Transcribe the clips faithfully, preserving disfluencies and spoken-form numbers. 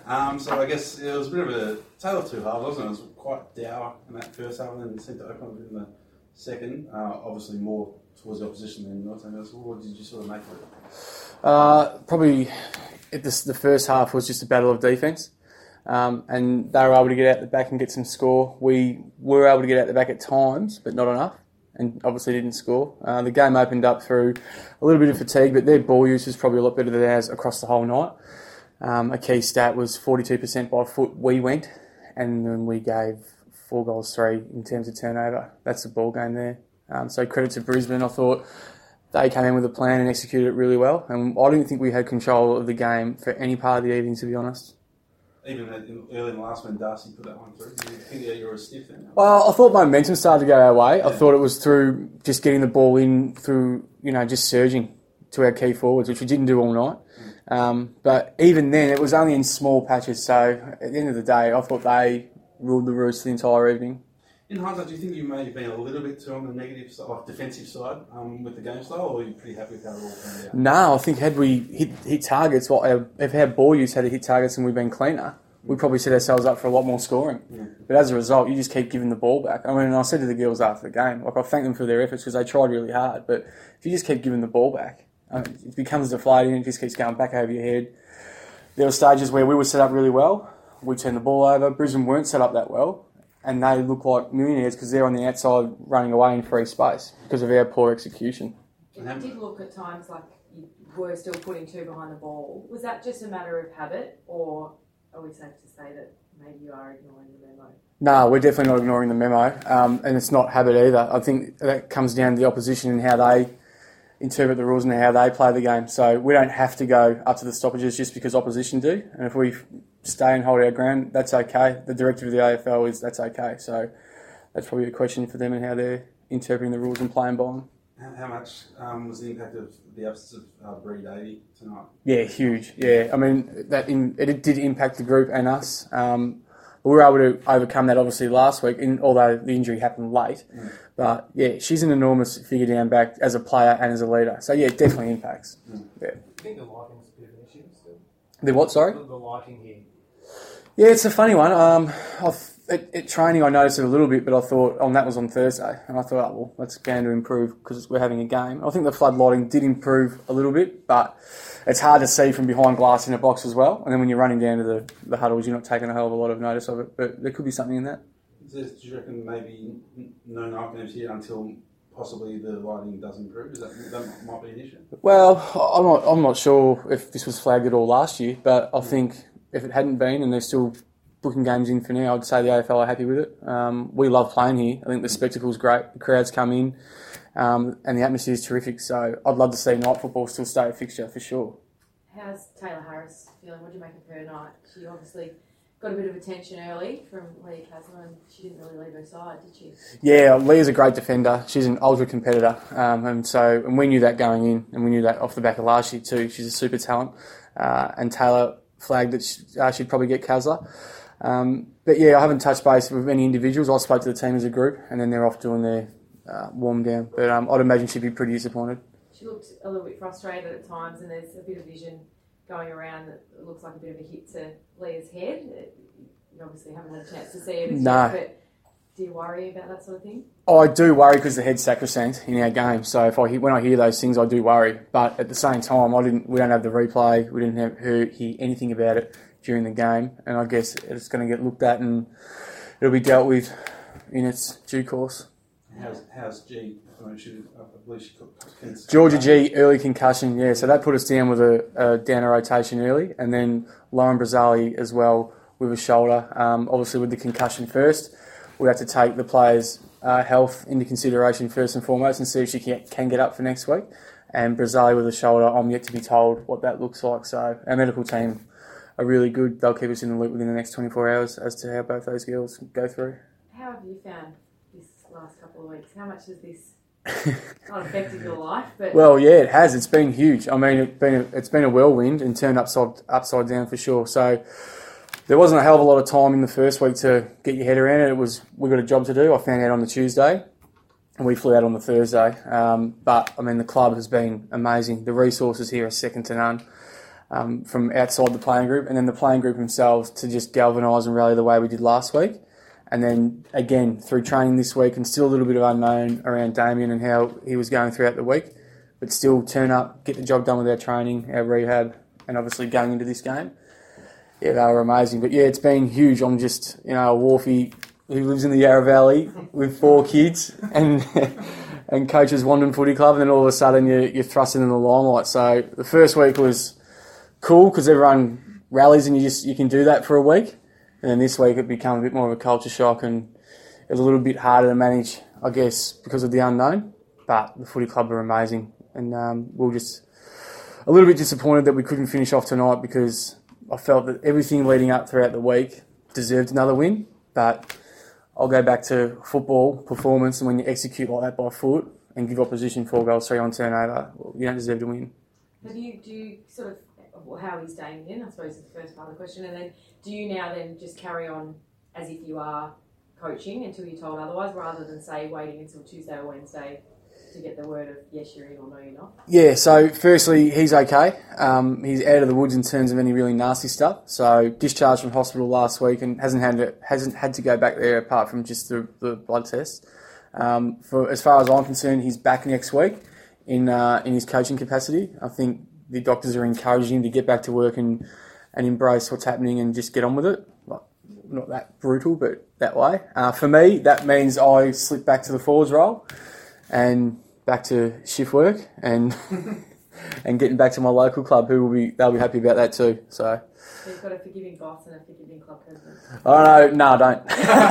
Um, so I guess it was a bit of a tale of two halves, wasn't it? It was quite dour in that first half, and then it seemed to open up in the second. Uh, obviously more towards the opposition than Milton. What did you sort of make of it? Uh, probably it, this, the first half was just a battle of defence. Um, and they were able to get out the back and get some score. We were able to get out the back at times, but not enough, and obviously didn't score. Uh, the game opened up through a little bit of fatigue, but their ball use was probably a lot better than ours across the whole night. Um, a key stat was forty-two percent by foot we went, and then we gave four goals three in terms of turnover. That's the ball game there. Um, so credit to Brisbane. I thought they came in with a plan and executed it really well, and I didn't think we had control of the game for any part of the evening, to be honest. Even early in the last when Darcy put that one through, did you think that you were a stiff then? Well, I thought momentum started to go our way. Yeah. I thought it was through just getting the ball in, through, you know, just surging to our key forwards, which we didn't do all night. Mm. Um, but even then, it was only in small patches. So at the end of the day, I thought they ruled the roost the entire evening. In hindsight, do you think you may have been a little bit too on the negative side, like defensive side, um, with the game style, or are you pretty happy with how it all turned out? No, I think had we hit, hit targets, well, our, if our ball use had to hit targets and we'd been cleaner, we probably set ourselves up for a lot more scoring. Yeah. But as a result, you just keep giving the ball back. I mean, I said to the girls after the game, like I thank them for their efforts because they tried really hard. But if you just keep giving the ball back, I mean, it becomes deflating and it just keeps going back over your head. There were stages where we were set up really well. We turned the ball over. Brisbane weren't set up that well. And they look like millionaires because they're on the outside running away in free space because of our poor execution. It did look at times like you were still putting two behind the ball. Was that just a matter of habit, or are we safe to say that maybe you are ignoring the memo? No, we're definitely not ignoring the memo, um, and it's not habit either. I think that comes down to the opposition and how they interpret the rules and how they play the game. So we don't have to go up to the stoppages just because opposition do, and if we stay and hold our ground, that's okay. The directive of the A F L is that's okay. So that's probably a question for them and how they're interpreting the rules and playing by them. How much um, was the impact of the absence of uh, Bree Davey tonight? Yeah, huge. Yeah, I mean that in, it did impact the group and us. Um, we were able to overcome that obviously last week, in, although the injury happened late. Mm. But yeah, she's an enormous figure down back as a player and as a leader. So yeah, it definitely impacts. Mm. Yeah. I think the lighting's a bit of an issue still. The what? Sorry. The, the lighting here. Yeah, it's a funny one. Um, I've, at, at training, I noticed it a little bit, but I thought, oh, and that was on Thursday, and I thought, oh, well, that's going to improve because we're having a game. I think the flood lighting did improve a little bit, but it's hard to see from behind glass in a box as well. And then when you're running down to the, the huddles, you're not taking a hell of a lot of notice of it, but there could be something in that. Do you reckon maybe no night games here until possibly the lighting does improve? Is that, that might be an issue? Well, I'm not, I'm not sure if this was flagged at all last year, but I think if it hadn't been and they're still booking games in for now, I'd say the A F L are happy with it. Um, we love playing here. I think the spectacle's great. The crowds come in um, and the atmosphere is terrific. So I'd love to see night football still stay a fixture for sure. How's Taylor Harris feeling? What do you make of her night? She obviously got a bit of attention early from Leah Casler and she didn't really leave her side, did she? Yeah, Leah's a great defender. She's an ultra competitor. Um, and so and we knew that going in and we knew that off the back of last year too. She's a super talent. Uh, and Taylor flagged that she, uh, she'd probably get Casler. Um, but yeah, I haven't touched base with any individuals. I spoke to the team as a group, and then they're off doing their uh, warm down. But um, I'd imagine she'd be pretty disappointed. She looked a little bit frustrated at times, and there's a bit of vision going around that looks like a bit of a hit to Leah's head. You obviously haven't had a chance to see it, no. Yet, but do you worry about that sort of thing? Oh, I do worry because the head's sacrosanct in our game. So if I when I hear those things, I do worry. But at the same time, I didn't. We don't have the replay. We didn't have, hear, hear anything about it during the game, and I guess it's going to get looked at and it'll be dealt with in its due course. How's, how's G? I, mean, she, I believe she got Georgia G, early concussion, yeah, so that put us down with a, a down a rotation early, and then Lauren Brazzali as well with a shoulder. Um, obviously with the concussion first, we have to take the player's uh, health into consideration first and foremost and see if she can, can get up for next week. And Brazzali with a shoulder, I'm yet to be told what that looks like, so our medical team are really good. They'll keep us in the loop within the next twenty-four hours as to how both those girls go through. How have you found this last couple of weeks? How much has this not affected your life? But well, yeah, it has. It's been huge. I mean, it's been a, it's been a whirlwind and turned upside upside down for sure. So there wasn't a hell of a lot of time in the first week to get your head around it. It was we got a job to do. I found out on the Tuesday, and we flew out on the Thursday. Um, but I mean, the club has been amazing. The resources here are second to none. um, from outside the playing group, and then the playing group themselves to just galvanise and rally the way we did last week. And then, again, through training this week and still a little bit of unknown around Damien and how he was going throughout the week, but still turn up, get the job done with our training, our rehab, and obviously going into this game. Yeah, they were amazing. But yeah, it's been huge. I'm just, you know, a wharfie who lives in the Yarra Valley with four kids and and coaches Wandon Footy Club, and then all of a sudden you're, you're thrust into the limelight. So the first week was cool because everyone rallies and you just you can do that for a week. And then this week it became a bit more of a culture shock and it was a little bit harder to manage, I guess, because of the unknown. But the footy club are amazing. And um, we were just a little bit disappointed that we couldn't finish off tonight because I felt that everything leading up throughout the week deserved another win. But I'll go back to football performance, and when you execute like that by foot and give opposition four goals, three on turnover, well, you don't deserve to win. But do you, do you sort of, well, how he's staying in, I suppose is the first part of the question, and then do you now then just carry on as if you are coaching until you're told otherwise, rather than say waiting until Tuesday or Wednesday to get the word of yes you're in or no you're not? Yeah, so firstly, he's okay. Um, he's out of the woods in terms of any really nasty stuff. So discharged from hospital last week and hasn't had to, hasn't had to go back there apart from just the, the blood test. Um, for as far as I'm concerned, he's back next week in uh, in his coaching capacity. I think the doctors are encouraging him to get back to work and, and embrace what's happening and just get on with it. Like, not that brutal, but that way. Uh, for me, that means I slip back to the forwards role and back to shift work and and getting back to my local club, who will be they'll be happy about that too. So, so you've got a forgiving boss and a forgiving club president. Oh no, no, I don't.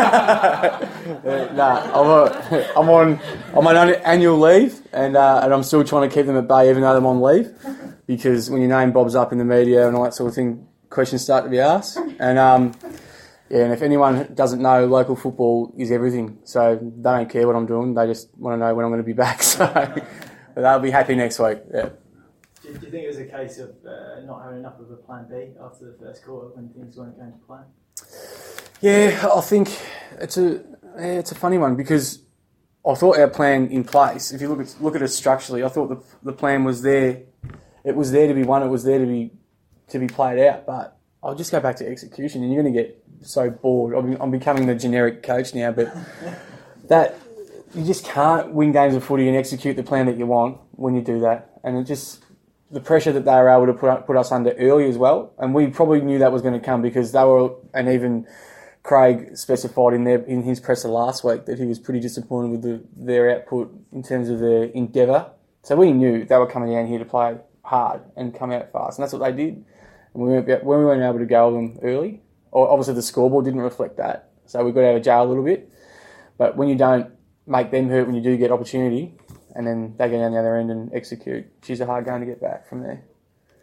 no, I'm, a, I'm on I'm on annual leave, and uh, and I'm still trying to keep them at bay, even though I'm on leave, because when your name bobs up in the media and all that sort of thing, questions start to be asked, and um. Yeah, and if anyone doesn't know, local football is everything. So they don't care what I'm doing. They just want to know when I'm going to be back. So but they'll be happy next week. Yeah. Do you think it was a case of uh, not having enough of a plan B after the first quarter when things weren't going to plan? Yeah, I think it's a yeah, it's a funny one because I thought our plan in place. If you look at look at it structurally, I thought the the plan was there. It was there to be won. It was there to be to be played out. But I'll just go back to execution, and you're going to get so bored. I'm, I'm becoming the generic coach now, but that you just can't win games of footy and execute the plan that you want when you do that. And it just the pressure that they were able to put put us under early as well, and we probably knew that was going to come because they were, and even Craig specified in their in his presser last week that he was pretty disappointed with the, their output in terms of their endeavour. So we knew they were coming down here to play hard and come out fast, and that's what they did. And we weren't, when we weren't able to go them early, or obviously the scoreboard didn't reflect that, so we got out of jail a little bit. But when you don't make them hurt when you do get opportunity, and then they go down the other end and execute, she's a hard game to get back from there.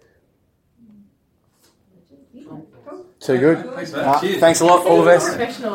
Too good. Thanks, mate. Uh, Cheers. Thanks a lot. All the best.